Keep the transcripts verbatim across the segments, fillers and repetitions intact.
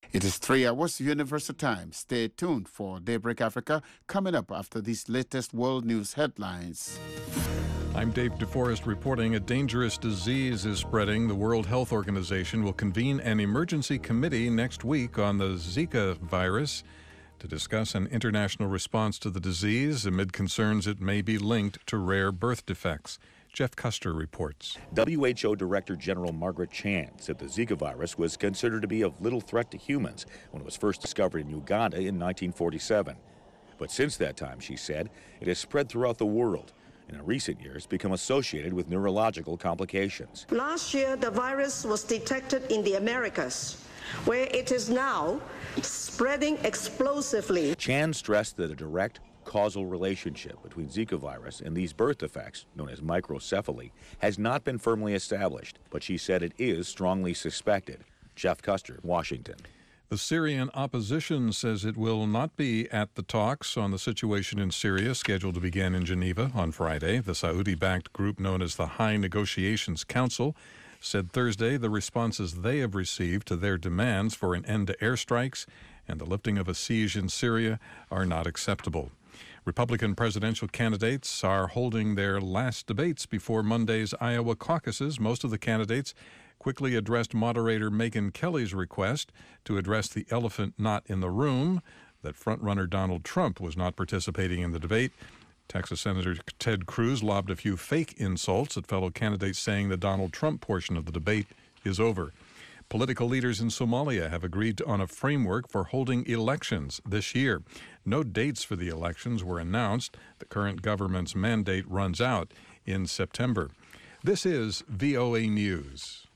It is three hours Universal Time. Stay tuned for Daybreak Africa coming up after these latest world news headlines. I'm Dave DeForest reporting a dangerous disease is spreading. The World Health Organization will convene an emergency committee next week on the Zika virus to discuss an international response to the disease amid concerns it may be linked to rare birth defects. Jeff Custer reports. W H O Director General Margaret Chan said the Zika virus was considered to be of little threat to humans when it was first discovered in Uganda in nineteen forty-seven. But since that time, she said, it has spread throughout the world and in recent years become associated with neurological complications. Last year, the virus was detected in the Americas, where it is now spreading explosively. Chan stressed that a direct causal relationship between Zika virus and these birth defects, known as microcephaly, has not been firmly established, but she said it is strongly suspected. Jeff Custer, Washington. The Syrian opposition says it will not be at the talks on the situation in Syria scheduled to begin in Geneva on Friday. The Saudi-backed group known as the High Negotiations Council said Thursday the responses they have received to their demands for an end to airstrikes and the lifting of a siege in Syria are not acceptable. Republican presidential candidates are holding their last debates before Monday's Iowa caucuses. Most of the candidates quickly addressed moderator Megyn Kelly's request to address the elephant not in the room, that frontrunner Donald Trump was not participating in the debate. Texas Senator Ted Cruz lobbed a few fake insults at fellow candidates, saying the Donald Trump portion of the debate is over. Political leaders in Somalia have agreed on a framework for holding elections this year. No dates for the elections were announced. The current government's mandate runs out in September. This is V O A News.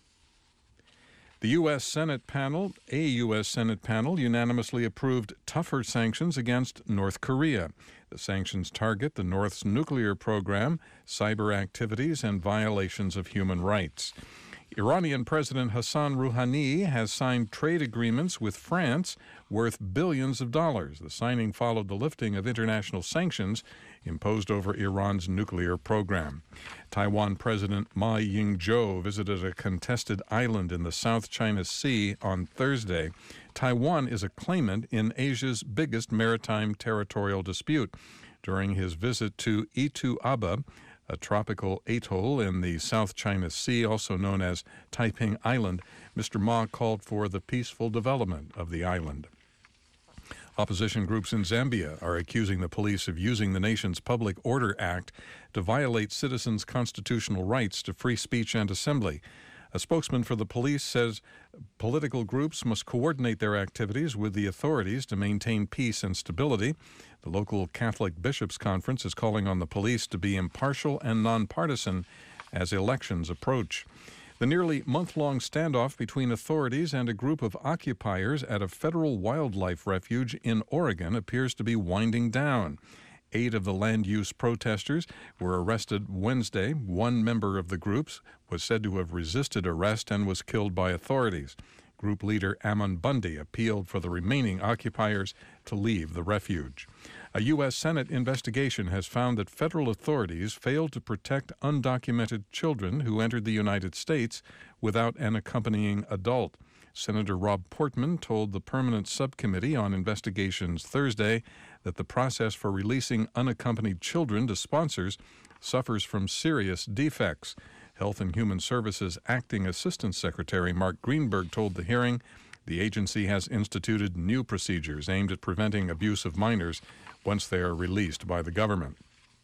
The U S. Senate panel, a U S. Senate panel, unanimously approved tougher sanctions against North Korea. The sanctions target the North's nuclear program, cyber activities, and violations of human rights. Iranian President Hassan Rouhani has signed trade agreements with France worth billions of dollars. The signing followed the lifting of international sanctions imposed over Iran's nuclear program. Taiwan President Ma Ying-jeou visited a contested island in the South China Sea on Thursday. Taiwan is a claimant in Asia's biggest maritime territorial dispute. During his visit to Itu Aba, a tropical atoll in the South China Sea, also known as Taiping Island, Mister Ma called for the peaceful development of the island. Opposition groups in Zambia are accusing the police of using the nation's Public Order Act to violate citizens' constitutional rights to free speech and assembly. A spokesman for the police says political groups must coordinate their activities with the authorities to maintain peace and stability. The local Catholic Bishops' Conference is calling on the police to be impartial and nonpartisan as elections approach. The nearly month-long standoff between authorities and a group of occupiers at a federal wildlife refuge in Oregon appears to be winding down. Eight of the land use protesters were arrested Wednesday. One member of the groups was said to have resisted arrest and was killed by authorities. Group leader Ammon Bundy appealed for the remaining occupiers to leave the refuge. A U S. Senate investigation has found that federal authorities failed to protect undocumented children who entered the United States without an accompanying adult. Senator Rob Portman told the Permanent Subcommittee on Investigations Thursday that the process for releasing unaccompanied children to sponsors suffers from serious defects. Health and Human Services Acting Assistant Secretary Mark Greenberg told the hearing the agency has instituted new procedures aimed at preventing abuse of minors once they are released by the government.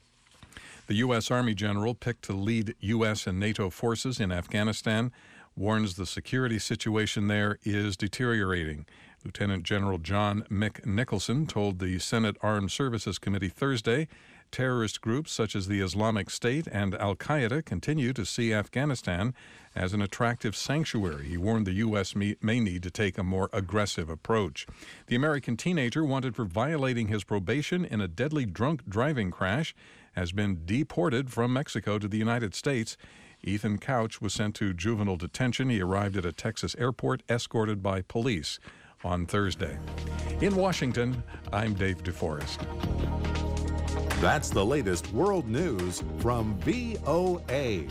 The U S. Army general picked to lead U S and NATO forces in Afghanistan warns the security situation there is deteriorating. Lieutenant General John Mick Nicholson told the Senate Armed Services Committee Thursday terrorist groups such as the Islamic State and Al-Qaeda continue to see Afghanistan as an attractive sanctuary. He warned the U S may need to take a more aggressive approach. The American teenager wanted for violating his probation in a deadly drunk driving crash has been deported from Mexico to the United States. Ethan Couch was sent to juvenile detention. He arrived at a Texas airport escorted by police on Thursday. In Washington, I'm Dave DeForest. That's the latest world news from V O A.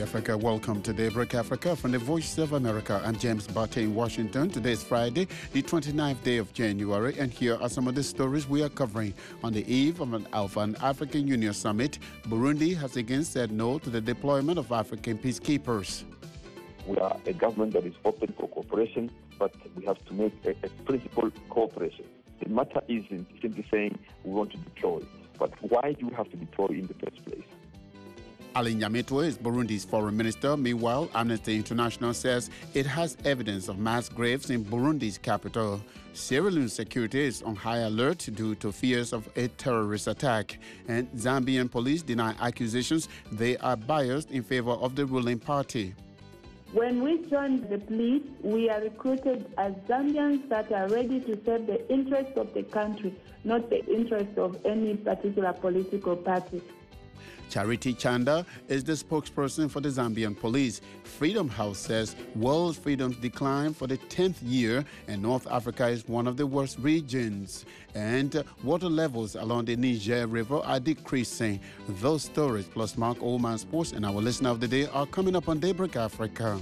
Africa. Welcome to Daybreak Africa from the Voice of America. I'm James Barty in Washington. Today is Friday, the twenty-ninth day of January, and here are some of the stories we are covering. On the eve of an, of an African Union summit, Burundi has again said no to the deployment of African peacekeepers. We are a government that is open for cooperation, but we have to make a, a principled cooperation. The matter isn't simply saying we want to deploy, but why do we have to deploy in the first place? Alain Nyamitwe is Burundi's foreign minister. Meanwhile, Amnesty International says it has evidence of mass graves in Burundi's capital. Sierra Leone's security is on high alert due to fears of a terrorist attack. And Zambian police deny accusations they are biased in favor of the ruling party. When we join the police, we are recruited as Zambians that are ready to serve the interests of the country, not the interests of any particular political party. Charity Chanda is the spokesperson for the Zambian police. Freedom House says world freedoms decline for the tenth year and North Africa is one of the worst regions. And water levels along the Niger River are decreasing. Those stories plus Mark Oldman Sports and our listener of the day are coming up on Daybreak Africa.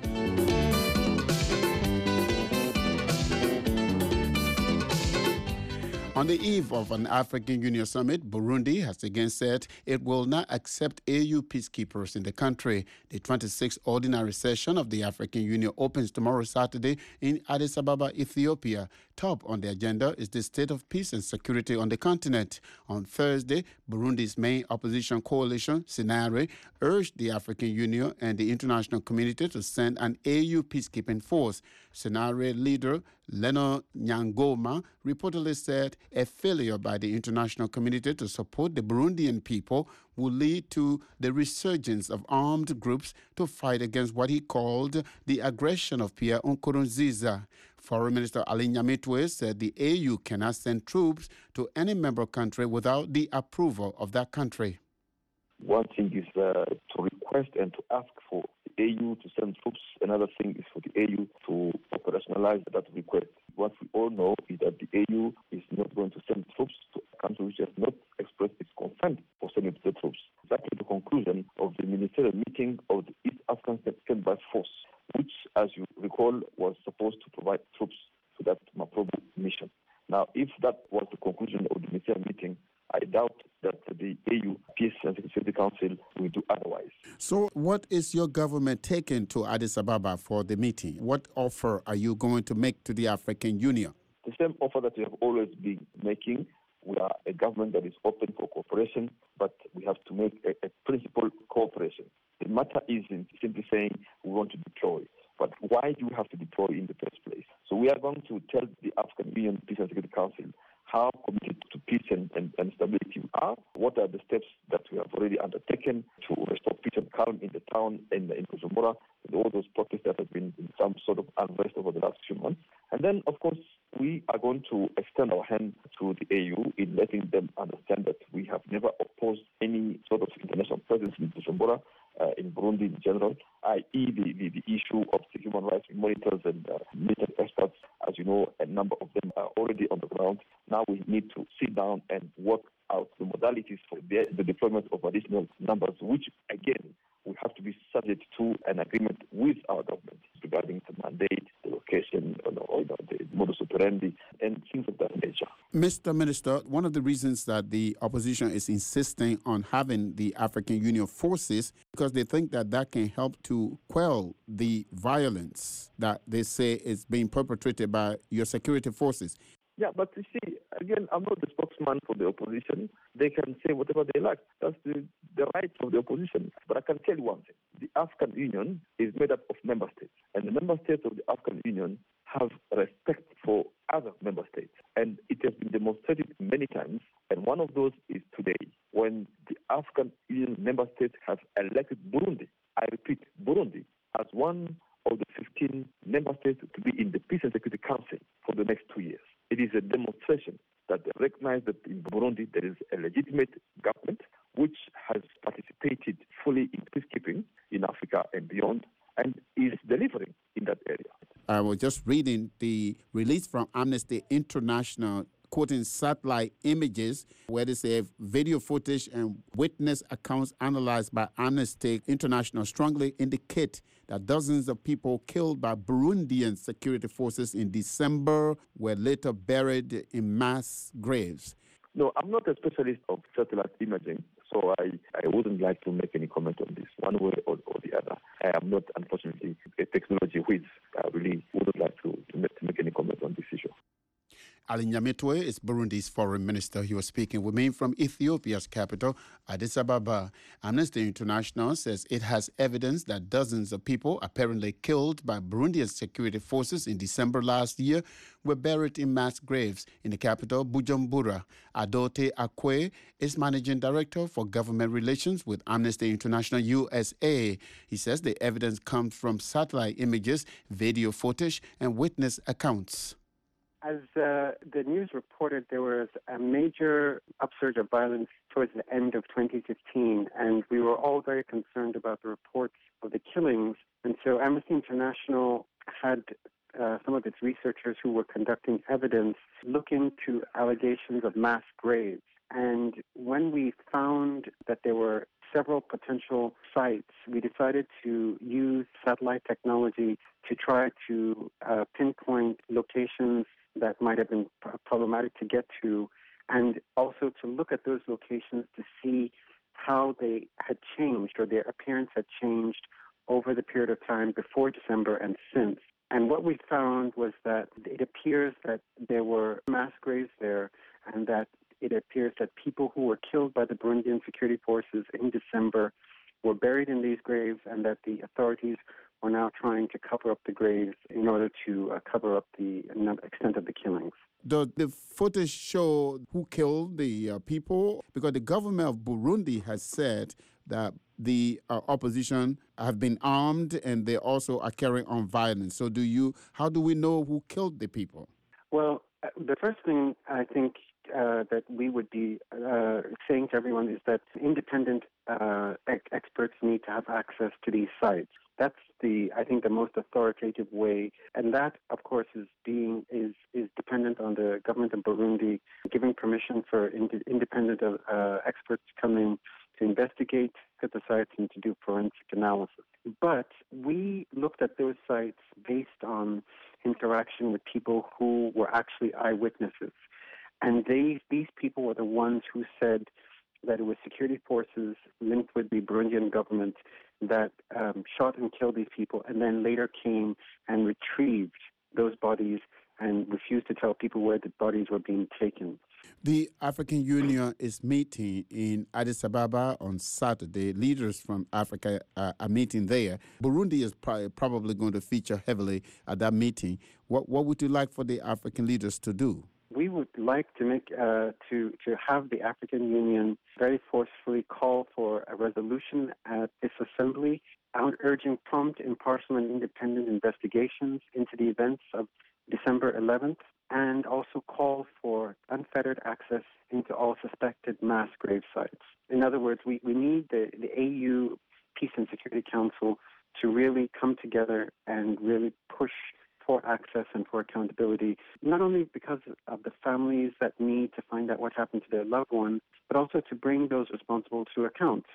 On the eve of an African Union summit, Burundi has again said it will not accept A U peacekeepers in the country. The twenty-sixth ordinary session of the African Union opens tomorrow Saturday in Addis Ababa, Ethiopia. Top on the agenda is the state of peace and security on the continent. On Thursday, Burundi's main opposition coalition, Senare, urged the African Union and the international community to send an A U peacekeeping force. Senare leader Leno Nyangoma reportedly said a failure by the international community to support the Burundian people will lead to the resurgence of armed groups to fight against what he called the aggression of Pierre Nkurunziza. Foreign Minister Alain Nyamitwe said the A U cannot send troops to any member country without the approval of that country. One thing is uh, to request and to ask for the A U to send troops. Another thing is for the A U to operationalize that request. What we all know is that the A U is not going to send troops to a country which has not expressed its consent for sending the troops. Exactly the conclusion of the ministerial meeting of the East African Standby Force, which, as you recall, was supposed to provide troops to that Maprobu mission. Now, if that was the conclusion of the ministerial meeting, I doubt that the A U Peace and Security Council will do otherwise. So what is your government taking to Addis Ababa for the meeting? What offer are you going to make to the African Union? The same offer that we have always been making. We are a government that is open for cooperation, but we have to make a, a principled cooperation. The matter isn't simply saying we want to deploy, but why do we have to deploy in the first place? So we are going to tell the African Union Peace and Security Council how committed to peace and, and, and stability we are, what are the steps that we have already undertaken to restore peace and calm in the town and in Bujumbura, and all those protests that have been in some sort of unrest over the last few months. And then, of course, we are going to extend our hand to the A U in letting them understand that we have never opposed any sort of international presence in Bujumbura, uh, in Burundi in general, that is the, the, the issue of the human rights monitors and uh, military experts. As you know, a number of them are already on the ground. Now we need to sit down and work out the modalities for the, the deployment of additional numbers, which, again, we have to be subject to an agreement with our government regarding the mandate, the location, you know, or the modus operandi, and things of that nature. Mister Minister, one of the reasons that the opposition is insisting on having the African Union forces because they think that that can help to quell the violence that they say is being perpetrated by your security forces. Yeah, but you see, again, I'm not the spokesman for the opposition. They can say whatever they like. That's the, the right of the opposition. But I can tell you one thing. The African Union is made up of member states. And the member states of the African Union have respect for other member states. And it has been demonstrated many times. And one of those is today, when the African Union member states have elected Burundi. I repeat, Burundi as one of the fifteen member states to be in the Peace and Security Council for the next two years. It is a demonstration that they recognize that in Burundi there is a legitimate government which has participated fully in peacekeeping in Africa and beyond and is delivering in that area. I was just reading the release from Amnesty International quoting satellite images where they say video footage and witness accounts analyzed by Amnesty International strongly indicate that dozens of people killed by Burundian security forces in December were later buried in mass graves. No, I'm not a specialist of satellite imaging, so I, I wouldn't like to make any comment on this, one way or, or the other. I am not, unfortunately, a technology whiz. I really wouldn't like to, to, make, to make any comment on this issue. Ali Nyamitwe is Burundi's foreign minister. He was speaking with me from Ethiopia's capital, Addis Ababa. Amnesty International says it has evidence that dozens of people apparently killed by Burundian security forces in December last year were buried in mass graves in the capital, Bujumbura. Adote Akwe is managing director for government relations with Amnesty International U S A. He says the evidence comes from satellite images, video footage, and witness accounts. As uh, the news reported, there was a major upsurge of violence towards the end of twenty fifteen, and we were all very concerned about the reports of the killings. And so Amnesty International had uh, some of its researchers who were conducting evidence look into allegations of mass graves. And when we found that there were several potential sites, we decided to use satellite technology to try to uh, pinpoint locations that might have been problematic to get to, and also to look at those locations to see how they had changed or their appearance had changed over the period of time before December and since. And what we found was that it appears that there were mass graves there, and that it appears that people who were killed by the Burundian security forces in December were buried in these graves, and that the authorities were now trying to cover up the graves in order to uh, cover up the extent of the killings. Does the footage show who killed the uh, people? Because the government of Burundi has said that the uh, opposition have been armed and they also are carrying on violence. So do you? How do we know who killed the people? Well, uh, the first thing I think uh, that we would be uh, saying to everyone is that independent uh, ex- experts need to have access to these sites. That's the, I think, the most authoritative way, and that, of course, is being is is dependent on the government of Burundi giving permission for ind- independent uh, experts to come in to investigate at the sites and to do forensic analysis. But we looked at those sites based on interaction with people who were actually eyewitnesses, and they these people were the ones who said that it was security forces linked with the Burundian government that um, shot and killed these people, and then later came and retrieved those bodies and refused to tell people where the bodies were being taken. The African Union is meeting in Addis Ababa on Saturday. Leaders from Africa uh, are meeting there. Burundi is pro- probably going to feature heavily at that meeting. What, what would you like for the African leaders to do? We would like to make uh, to to have the African Union very forcefully call for a resolution at this assembly, urging prompt, impartial, and independent investigations into the events of December eleventh, and also call for unfettered access into all suspected mass grave sites. In other words, we, we need the, the A U Peace and Security Council to really come together and really push for access and for accountability, not only because of the families that need to find out what happened to their loved ones, but also to bring those responsible to account.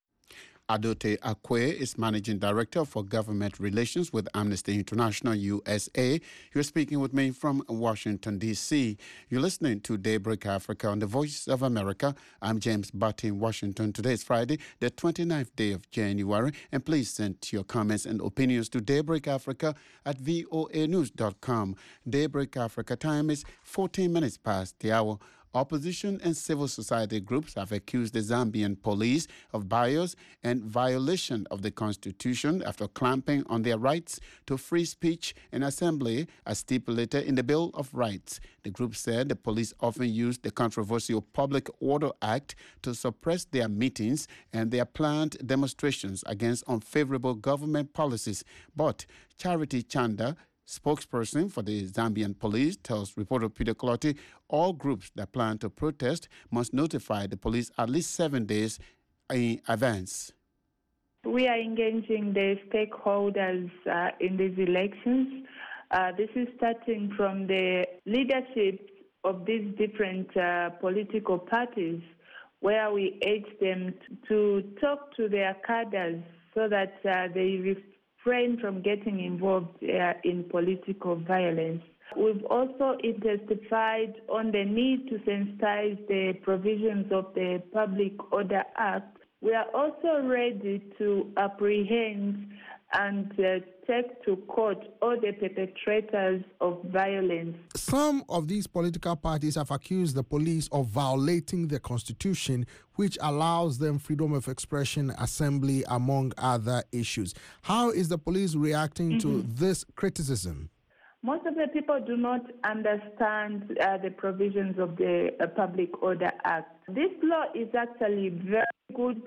Adote Akwe is Managing Director for Government Relations with Amnesty International U S A. You're speaking with me from Washington, D C. You're listening to Daybreak Africa on the Voice of America. I'm James Butt in Washington. Today is Friday, the twenty-ninth day of January. And please send your comments and opinions to Daybreak Africa at voa news dot com. Daybreak Africa time is fourteen minutes past the hour. Opposition and civil society groups have accused the Zambian police of bias and violation of the constitution after clamping on their rights to free speech and assembly as stipulated in the Bill of Rights. The group said the police often use the controversial Public Order Act to suppress their meetings and their planned demonstrations against unfavorable government policies. But Charity Chanda, spokesperson for the Zambian police, tells reporter Peter Clottey all groups that plan to protest must notify the police at least seven days in advance. We are engaging the stakeholders uh, in these elections. Uh, this is starting from the leadership of these different uh, political parties, where we urge them to talk to their cadres so that uh, they refrain from getting involved uh, in political violence. We've also intensified on the need to sensitize the provisions of the Public Order Act. We are also ready to apprehend and uh, take to court all the perpetrators of violence. Some of these political parties have accused the police of violating the Constitution, which allows them freedom of expression, assembly, among other issues. How is the police reacting mm-hmm. to this criticism? Most of the people do not understand uh, the provisions of the uh, Public Order Act. This law is actually very good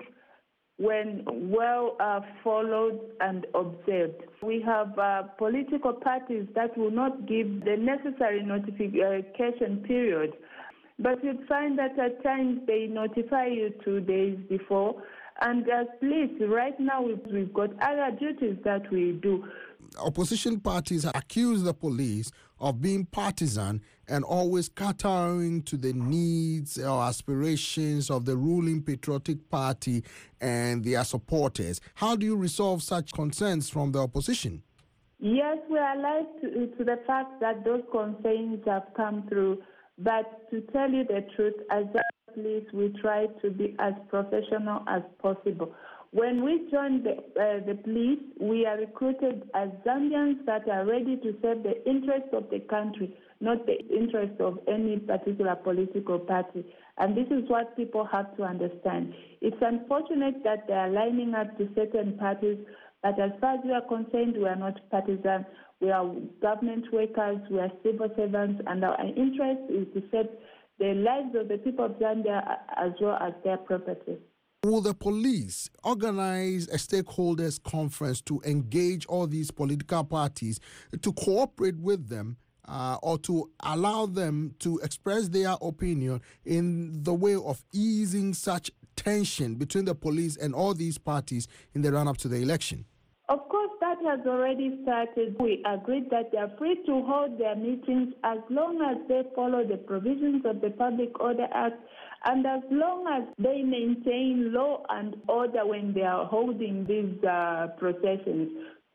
when well uh, followed and observed. We have uh, political parties that will not give the necessary notification period, but you'd find that at times they notify you two days before, and at least right now we've, we've got other duties that we do. Opposition parties accuse the police of being partisan and always catering to the needs or aspirations of the ruling Patriotic Party and their supporters. How do you resolve such concerns from the opposition? Yes, we are alive to, to the fact that those concerns have come through. But to tell you the truth, as a police, we try to be as professional as possible. When we join the, uh, the police, we are recruited as Zambians that are ready to serve the interests of the country, not the interests of any particular political party. And this is what people have to understand. It's unfortunate that they are lining up to certain parties, but as far as we are concerned, we are not partisan. We are government workers, we are civil servants, and our interest is to serve the lives of the people of Zambia as well as their property. Will the police organize a stakeholders conference to engage all these political parties to cooperate with them uh, or to allow them to express their opinion in the way of easing such tension between the police and all these parties in the run-up to the election? Of course, that has already started. We agreed that they are free to hold their meetings as long as they follow the provisions of the Public Order Act and as long as they maintain law and order when they are holding these uh, processions.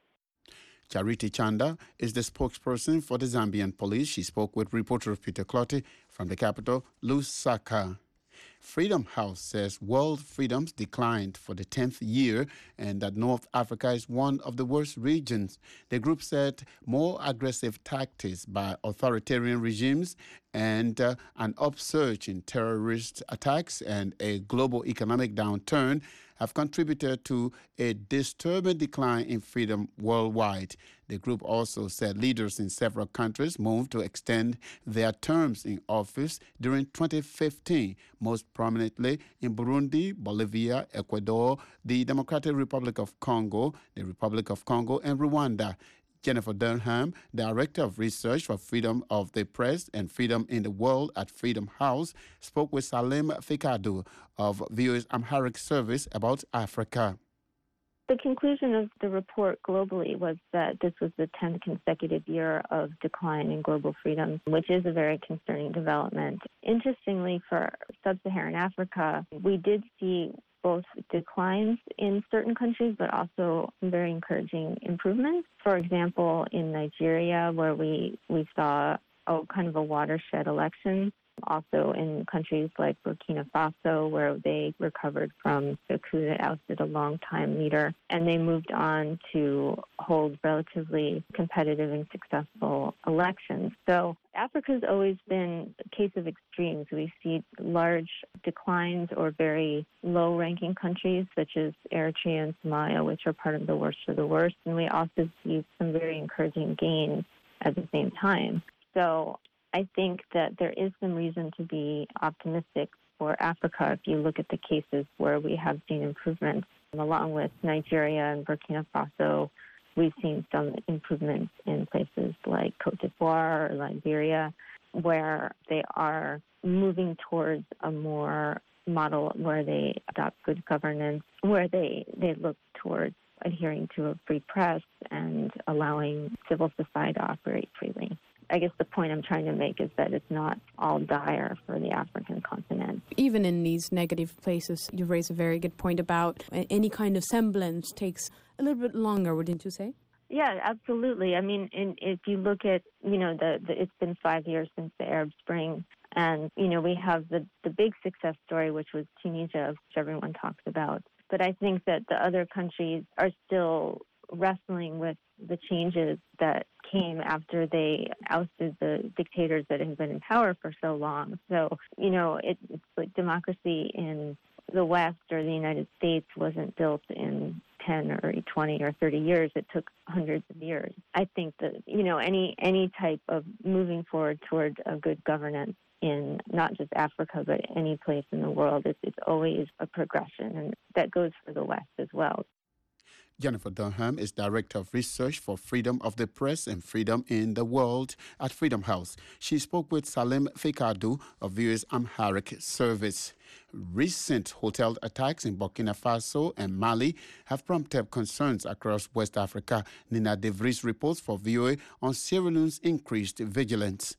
Charity Chanda is the spokesperson for the Zambian police. She spoke with reporter Peter Clottey from the capital, Lusaka. Freedom House says world freedoms declined for the tenth year and that North Africa is one of the worst regions. The group said more aggressive tactics by authoritarian regimes and uh, an upsurge in terrorist attacks and a global economic downturn have contributed to a disturbing decline in freedom worldwide. The group also said leaders in several countries moved to extend their terms in office during twenty fifteen, most prominently in Burundi, Bolivia, Ecuador, the Democratic Republic of Congo, the Republic of Congo, and Rwanda. Jennifer Durham, Director of Research for Freedom of the Press and Freedom in the World at Freedom House, spoke with Salim Fikadu of V O A's Amharic Service about Africa. The conclusion of the report globally was that this was the tenth consecutive year of decline in global freedom, which is a very concerning development. Interestingly, for sub-Saharan Africa, we did see both declines in certain countries, but also very encouraging improvements. For example, in Nigeria, where we, we saw a kind of a watershed election. Also in countries like Burkina Faso, where they recovered from the coup that ousted a long-time leader, and they moved on to hold relatively competitive and successful elections. So Africa's always been a case of extremes. We see large declines or very low-ranking countries, such as Eritrea and Somalia, which are part of the worst of the worst, and we also see some very encouraging gains at the same time. So I think that there is some reason to be optimistic for Africa if you look at the cases where we have seen improvements. Along with Nigeria and Burkina Faso, we've seen some improvements in places like Cote d'Ivoire or Liberia, where they are moving towards a more model where they adopt good governance, where they, they look towards adhering to a free press and allowing civil society to operate freely. I guess the point I'm trying to make is that it's not all dire for the African continent. Even in these negative places, you raise a very good point about any kind of semblance takes a little bit longer, wouldn't you say? Yeah, absolutely. I mean, in, if you look at, you know, the, the it's been five years since the Arab Spring, and, you know, we have the, the big success story, which was Tunisia, which everyone talks about. But I think that the other countries are still wrestling with the changes that came after they ousted the dictators that have been in power for so long. So, you know, it, it's like democracy in the West or the United States wasn't built in ten or twenty or thirty years. It took hundreds of years. I think that, you know, any any type of moving forward toward a good governance in not just Africa, but any place in the world, it's, it's always a progression, and that goes for the West as well. Jennifer Dunham is Director of Research for Freedom of the Press and Freedom in the World at Freedom House. She spoke with Salim Fikadu of V O A's Amharic service. Recent hotel attacks in Burkina Faso and Mali have prompted concerns across West Africa. Nina De Vries reports for V O A on Sierra Leone's increased vigilance.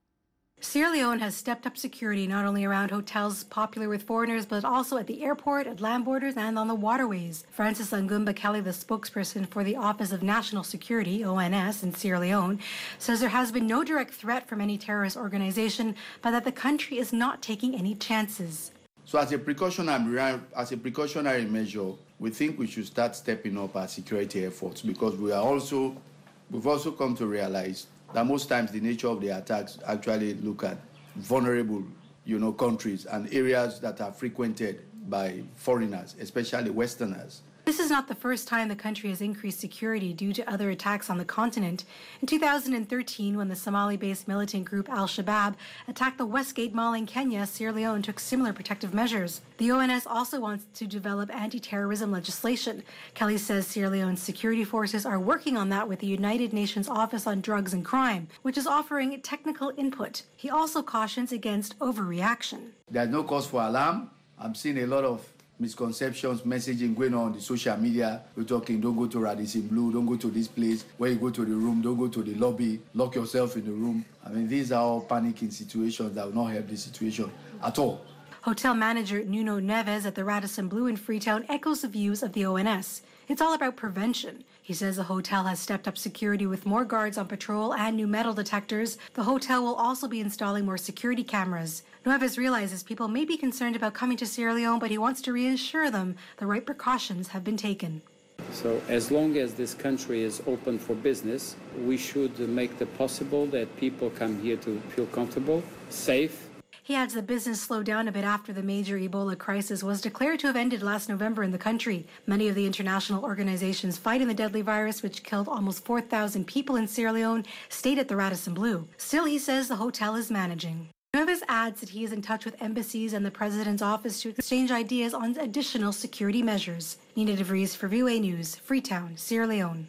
Sierra Leone has stepped up security not only around hotels popular with foreigners, but also at the airport, at land borders, and on the waterways. Francis Angumba Kelly, the spokesperson for the Office of National Security, O N S, in Sierra Leone, says there has been no direct threat from any terrorist organization, but that the country is not taking any chances. So as a precautionary, as a precautionary measure, we think we should start stepping up our security efforts, because we are also, we've also come to realize that most times the nature of the attacks actually look at vulnerable, you know, countries and areas that are frequented by foreigners, especially Westerners. This is not the first time the country has increased security due to other attacks on the continent. In two thousand thirteen, when the Somali-based militant group Al-Shabaab attacked the Westgate Mall in Kenya, Sierra Leone took similar protective measures. The O N S also wants to develop anti-terrorism legislation. Kelly says Sierra Leone's security forces are working on that with the United Nations Office on Drugs and Crime, which is offering technical input. He also cautions against overreaction. There's no cause for alarm. I'm seeing a lot of misconceptions, messaging going on, on the social media. We're talking, don't go to Radisson Blue, don't go to this place. When you go to the room, don't go to the lobby, lock yourself in the room. I mean, these are all panicking situations that will not help the situation at all. Hotel manager Nuno Neves at the Radisson Blue in Freetown echoes the views of the O N S. It's all about prevention. He says the hotel has stepped up security with more guards on patrol and new metal detectors. The hotel will also be installing more security cameras. Neves realizes people may be concerned about coming to Sierra Leone, but he wants to reassure them the right precautions have been taken. So as long as this country is open for business, we should make it possible that people come here to feel comfortable, safe. He adds the business slowed down a bit after the major Ebola crisis was declared to have ended last November in the country. Many of the international organizations fighting the deadly virus, which killed almost four thousand people in Sierra Leone, stayed at the Radisson Blue. Still, he says the hotel is managing. Neves adds that he is in touch with embassies and the president's office to exchange ideas on additional security measures. Nina De Vries for V O A News, Freetown, Sierra Leone.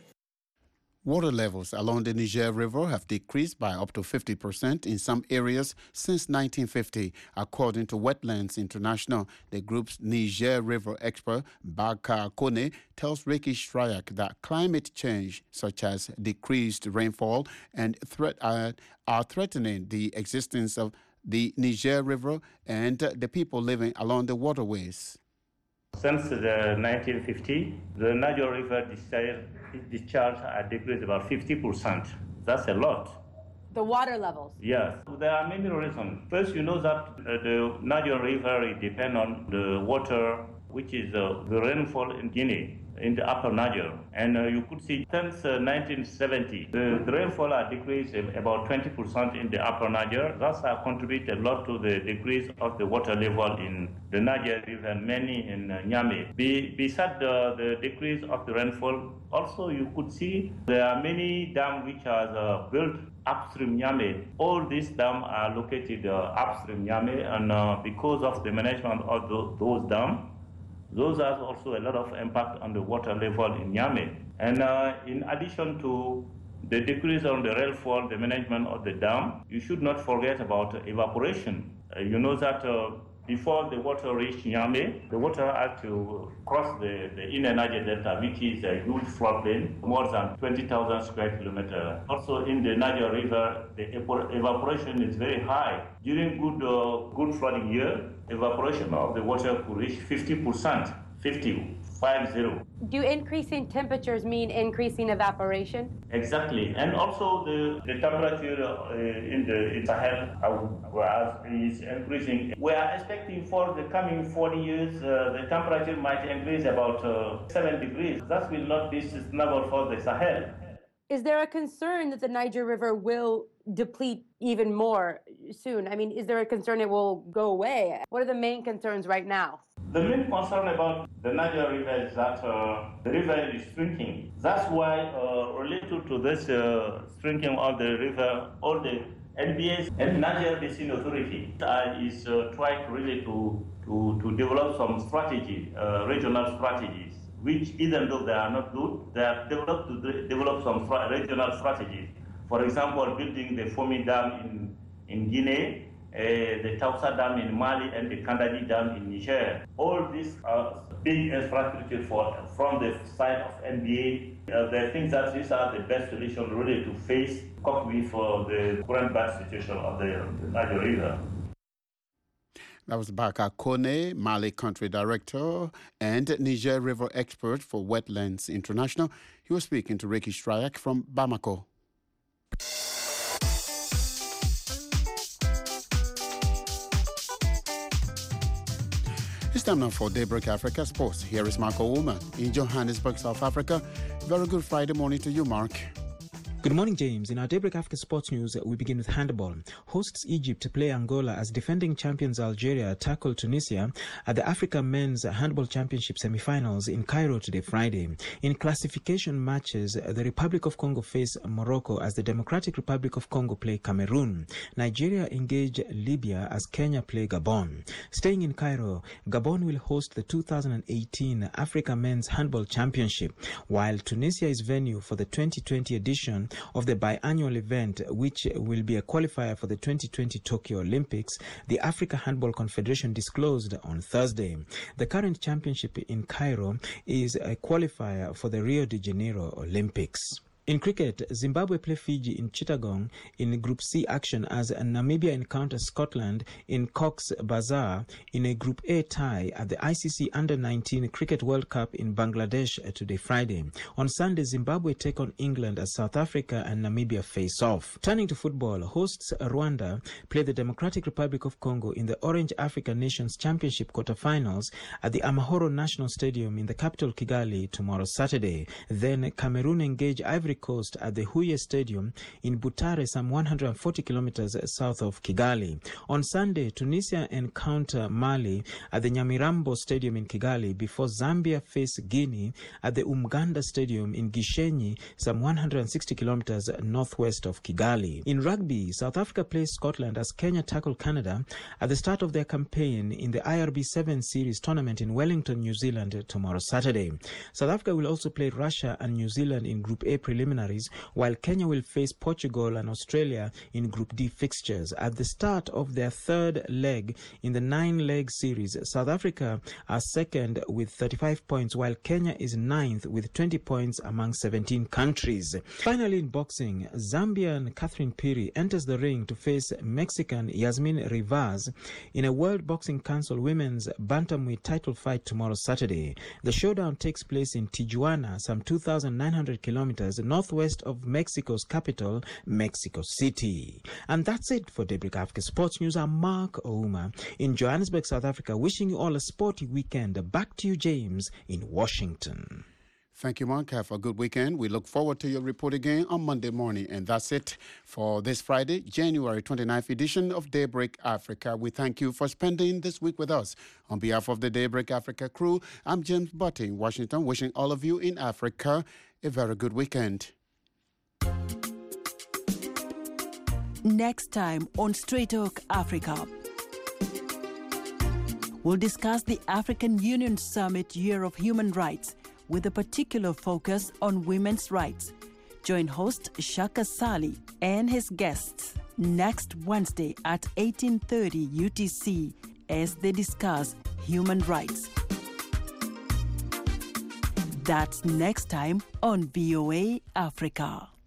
Water levels along the Niger River have decreased by up to fifty percent in some areas since nineteen fifty, according to Wetlands International. The group's Niger River expert, Bakar Kone, tells Ricky Shryak that climate change, such as decreased rainfall, and threat are, are threatening the existence of the Niger River and the people living along the waterways. Since the nineteen fifty, the Niger River discharge, discharge had decreased about fifty percent. That's a lot. The water levels? Yes. There are many reasons. First, you know that uh, the Niger River depends on the water, which is uh, the rainfall in Guinea, in the upper Niger. And uh, you could see since uh, nineteen seventy, the, the rainfall had decreased about twenty percent in the upper Niger. That's uh, contributed a lot to the decrease of the water level in the Niger River and many in uh, Niamey. Be, beside the, the decrease of the rainfall, also you could see there are many dams which are uh, built upstream Niamey. All these dams are located uh, upstream Niamey, and uh, because of the management of the, those dams, those have also a lot of impact on the water level in Niamey. And uh, in addition to the decrease on the rainfall, the management of the dam, you should not forget about evaporation. Uh, you know that uh, before the water reached Niamey, the water had to cross the, the inner Niger Delta, which is a huge floodplain, more than twenty thousand square kilometers. Also in the Niger River, the evaporation is very high. During good, uh, good flooding year, evaporation of the water could reach fifty percent, fifty. Five zero. Do increasing temperatures mean increasing evaporation? Exactly, and also the, the temperature uh, in the in Sahel uh, is increasing. We are expecting for the coming forty years, uh, the temperature might increase about uh, seven degrees. That will not be sustainable for the Sahel. Is there a concern that the Niger River will deplete even more soon? I mean, is there a concern it will go away? What are the main concerns right now? The main concern about the Niger River is that uh, the river is shrinking. That's why, uh, related to this uh, shrinking of the river, all the N B S and Niger Basin Authority uh, is uh, trying really to, to, to develop some strategy, uh, regional strategies, which even though they are not good, they have developed to de- develop some fra- regional strategies. For example, building the Fomi Dam in, in Guinea, uh, the Tausa Dam in Mali, and the Kandadi Dam in Niger. All these are big infrastructure for, from the side of N B A. Uh, they think that these are the best solutions really to face, cope with uh, the current bad situation of the, the Niger River. That was Baka Kone, Mali country director and Niger River expert for Wetlands International. He was speaking to Ricky Strayak from Bamako. It's time now for Daybreak Africa Sports. Here is Marco Woolman in Johannesburg, South Africa. Very good Friday morning to you, Mark. Good morning, James. In our Daybreak Africa Sports News, we begin with handball. Hosts Egypt play Angola as defending champions Algeria tackle Tunisia at the Africa Men's Handball Championship semi-finals in Cairo today, Friday. In classification matches, the Republic of Congo face Morocco as the Democratic Republic of Congo play Cameroon. Nigeria engage Libya as Kenya play Gabon. Staying in Cairo, Gabon will host the two thousand eighteen Africa Men's Handball Championship, while Tunisia is venue for the twenty twenty edition of the biannual event, which will be a qualifier for the twenty twenty Tokyo Olympics, the Africa Handball Confederation disclosed on Thursday. The current championship in Cairo is a qualifier for the Rio de Janeiro Olympics. In cricket, Zimbabwe play Fiji in Chittagong in Group C action as Namibia encounters Scotland in Cox's Bazar in a Group A tie at the I C C Under nineteen Cricket World Cup in Bangladesh today, Friday. On Sunday, Zimbabwe take on England as South Africa and Namibia face off. Turning to football, hosts Rwanda play the Democratic Republic of Congo in the Orange Africa Nations Championship quarterfinals at the Amahoro National Stadium in the capital Kigali tomorrow, Saturday. Then Cameroon engage Ivory Coast at the Huye Stadium in Butare, some one hundred forty kilometers south of Kigali. On Sunday, Tunisia encounter Mali at the Nyamirambo Stadium in Kigali before Zambia face Guinea at the Umganda Stadium in Gishenyi, some one hundred sixty kilometers northwest of Kigali. In rugby, South Africa plays Scotland as Kenya tackle Canada at the start of their campaign in the I R B seven Series tournament in Wellington, New Zealand tomorrow, Saturday. South Africa will also play Russia and New Zealand in Group A preliminaries, while Kenya will face Portugal and Australia in Group D fixtures. At the start of their third leg in the nine-leg series, South Africa are second with thirty-five points, while Kenya is ninth with twenty points among seventeen countries. Finally, in boxing, Zambian Catherine Piri enters the ring to face Mexican Yasmin Rivas in a World Boxing Council Women's Bantamweight title fight tomorrow, Saturday. The showdown takes place in Tijuana, some two thousand nine hundred kilometers northwest of Mexico's capital, Mexico City. And that's it for Daybreak Africa Sports News. I'm Mark Ouma in Johannesburg, South Africa, wishing you all a sporty weekend. Back to you, James, in Washington. Thank you, Mark. Have a good weekend. We look forward to your report again on Monday morning. And that's it for this Friday, January twenty-ninth edition of Daybreak Africa. We thank you for spending this week with us. On behalf of the Daybreak Africa crew, I'm James Butte in Washington, wishing all of you in Africa a very good weekend. Next time on Straight Talk Africa, we'll discuss the African Union Summit Year of Human Rights with a particular focus on women's rights. Join host Shaka Sali and his guests next Wednesday at eighteen thirty U T C as they discuss human rights. That's next time on V O A Africa.